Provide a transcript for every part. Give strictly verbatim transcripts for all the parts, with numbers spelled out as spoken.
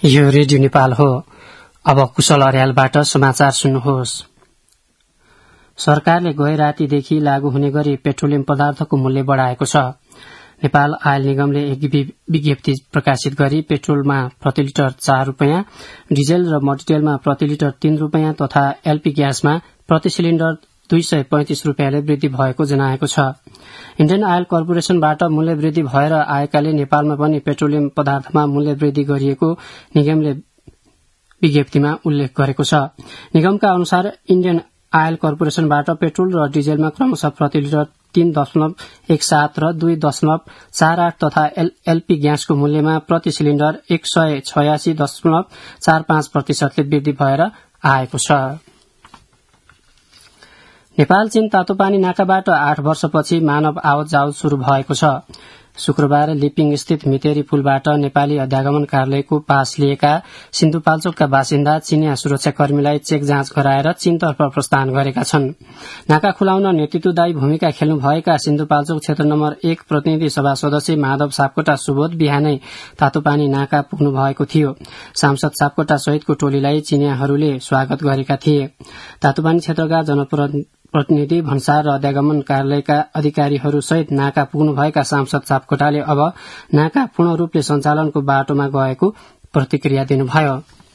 यो रेडियो नेपाल हो। अब कुशल अर्यालबाट समाचार सुन्नुहोस्। सरकारले गए रातीदेखि लागू हुने गरी पेट्रोलियम पदार्थको मूल्य बढ़ाएको छ। नेपाल आयल निगमले एक विज्ञप्ति प्रकाशित गरी पेट्रोलमा प्रति लिटर चार रूपियाँ, डिजेल र मटिटेलमा प्रति लिटर तीन रूपियाँ तथा एलपी ग्यासमा प्रति सिलिण्डर दुई सय पैंतिस रूपियाँले वृद्धि भएको जनाएको छ। इण्डियन आयल कर्पोरेशनबाट मूल्य वृद्धि भएर आएकाले नेपालमा पनि पेट्रोलियम पदार्थमा मूल्य वृद्धि गरिएको निगमले विज्ञप्तिमा उल्लेख गरेको छ। निगमका अनुसार इण्डियन आयल कर्पोरेशनबाट पेट्रोल र डिजेलमा क्रमशः प्रति लिटर तीन दशमलव एक सात र दुई दशमलव चार आठ तथा एलपी ग्यासको मूल्यमा प्रति सिलिण्डर एक सय छयासी दशमलव चार पाँच प्रतिशतले वृद्धि भएर आएको छ। नेपाल चीन तातोपानी नाकाबाट आठ वर्षपछि मानव आवत जावत शुरू भएको छ। शुक्रबार लिपिङ स्थित मितेरी पुलबाट नेपाली अध्यागमन कार्यालयको पास लिएका सिन्धुपाल्चोकका बासिन्दा चीनिया सुरक्षाकर्मीलाई चेक जाँच गराएर चीनतर्फ प्रस्थान गरेका छन्। नाका खुलाउन नेतृत्वदायी भूमिका खेल्नुभएका सिन्धुपाल्चोक क्षेत्र नम्बर एक प्रतिनिधि सभा सदस्य माधव सापकोटा सुबोध बिहानै तातोपानी नाका पुग्नु भएको थियो। सांसद सापकोटा सहितको टोलीलाई चीनियाहरूले स्वागत गरेका थिए। तातोपानी क्षेत्रका जनप्रतिनिधि प्रतिनिधि भन्सार र अध्यागमन कार्यालयका अधिकारीहरू सहित नाका पुग्नुभएका सांसद सापकोटाले अब नाका पूर्ण रूपले सञ्चालनको बाटोमा गएको प्रतिक्रिया दिनुभयो।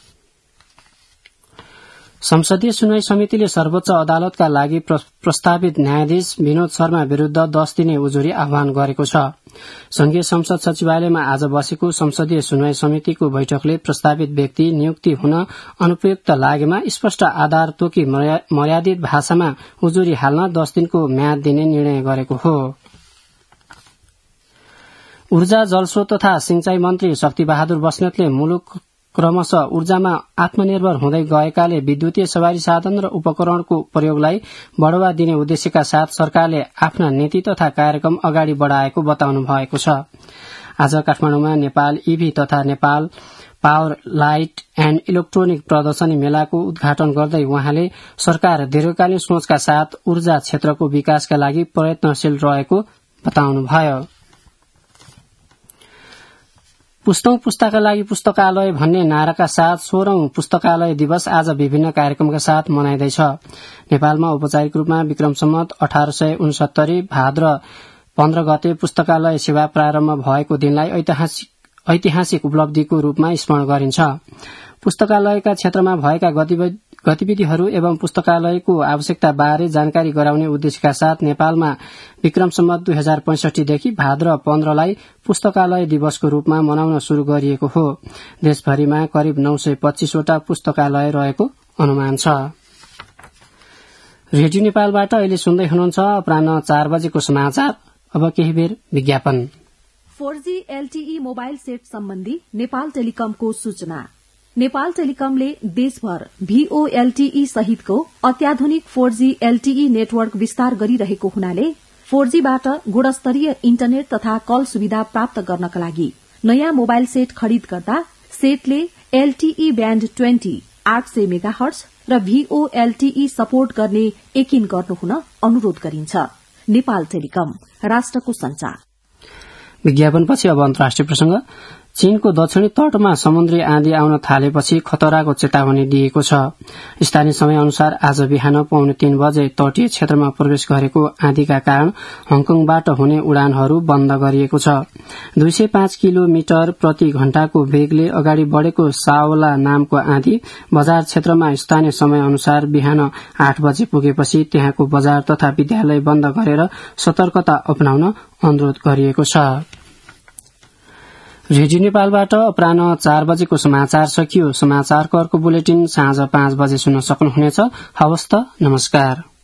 संसदीय सुनवाई समितिले सर्वोच्च अदालतका लागि प्रस्तावित न्यायाधीश विनोद शर्मा विरूद्ध दश दिने उजुरी आह्वान गरेको छ। संघीय संसद सचिवालयमा आज बसेको संसदीय सुनवाई समितिको बैठकले प्रस्तावित व्यक्ति नियुक्ति हुन अनुपयुक्त लागेमा स्पष्ट आधार तोकी मर्यादित भाषामा उजुरी हाल्न दश दिनको म्याद दिने निर्णय गरेको हो। ऊर्जा जलस्रोत तथा सिंचाई मन्त्री शक्तिबहादुर बस्नेतले मुलुक क्रमशः ऊर्जामा आत्मनिर्भर हुँदै गएकाले विद्युतीय सवारी साधन र उपकरणको प्रयोगलाई बढ़ावा दिने उद्देश्यका साथ सरकारले आफ्ना नीति तथा कार्यक्रम अगाडि बढ़ाएको बताउनु भएको छ। आज काठमाडौँमा नेपाल ईभी तथा Nepal power light and electronic प्रदर्शनी मेलाको उद्घाटन गर्दै उहाँले सरकार दीर्घकालीन सोचका साथ ऊर्जा क्षेत्रको विकासका लागि प्रयत्नशील रहेको बताउनुभयो। पुस्तौं पुस्ताका लागि पुस्तकालय भन्ने नाराका साथ सोह्रौं पुस्तकालय दिवस आज विभिन्न कार्यक्रमका साथ मनाइँदैछ। नेपालमा औपचारिक रूपमा विक्रम सम्वत अठार सय उनसत्तरी भाद्र पन्ध्र गते पुस्तकालय सेवा प्रारम्भ भएको दिनलाई ऐतिहासिक ऐतिहासिक उपलब्धिको रूपमा स्मरण गरिन्छ। पुस्तकालयका क्षेत्रमा भएका गतिविधिहरू एवं पुस्तकालयको आवश्यकता बारे जानकारी गराउने उद्देश्यका साथ नेपालमा विक्रम सम्वत दुई हजार पैंसठीदेखि भाद्र पन्ध्रलाई पुस्तकालय दिवसको रूपमा मनाउन शुरू गरिएको हो। देशभरिमा करिब नौ सय पच्चीसवटा पुस्तकालय रहेको अनुमान छ। रेडियो नेपालबाट अहिले सुन्दै हुनुहुन्छ अपराह्न चार बजेको समाचार। अब केही बेर विज्ञापन। Four G LTE mobile set सम्बन्धी नेपाल टेलिकमको सूचना। नेपाल टेलिकमले देशभर भीओएलटीई सहितको अत्याधुनिक फोर जी एलटीई नेटवर्क विस्तार गरिरहेको हुनाले फोर जी बाट गुणस्तरीय इन्टरनेट तथा कल सुविधा प्राप्त गर्नका लागि नयाँ मोबाइल सेट खरिद गर्दा सेटले एलटीई ब्याण्ड ट्वेन्टी आठ सय मेगाहर्ज र भीओएलटीई सपोर्ट गर्ने यकिन गर्नुहुन अनुरोध गरिन्छ। नेपाल टेलिकम, राष्ट्रको संचार। विज्ञापनपछि अब अन्तर्राष्ट्रिय प्रसंग। चीनको दक्षिणी तटमा समुद्री आँधी आउन थालेपछि खतराको चेतावनी दिएको छ। स्थानीय समय अनुसार आज बिहान पौने तीन बजे तटीय क्षेत्रमा प्रवेश गरेको आँधीका कारण हङकङबाट हुने उडानहरू बन्द गरिएको छ। दुई सय पाँच किलोमिटर प्रति घण्टाको वेगले अगाडि बढ़ेको साओला नामको आँधी बजार क्षेत्रमा स्थानीय समय अनुसार बिहान आठ बजे पुगेपछि त्यहाँको बजार तथा विद्यालय बन्द गरेर सतर्कता अपनाउन अनुरोध गरिएको छ। रेडियो नेपालबाट अपराह्न चार बजेको समाचार सकियो। समाचारको अर्को बुलेटिन साँझ पाँच बजे सुन्न सक्नुहुनेछ। हवस् त, नमस्कार।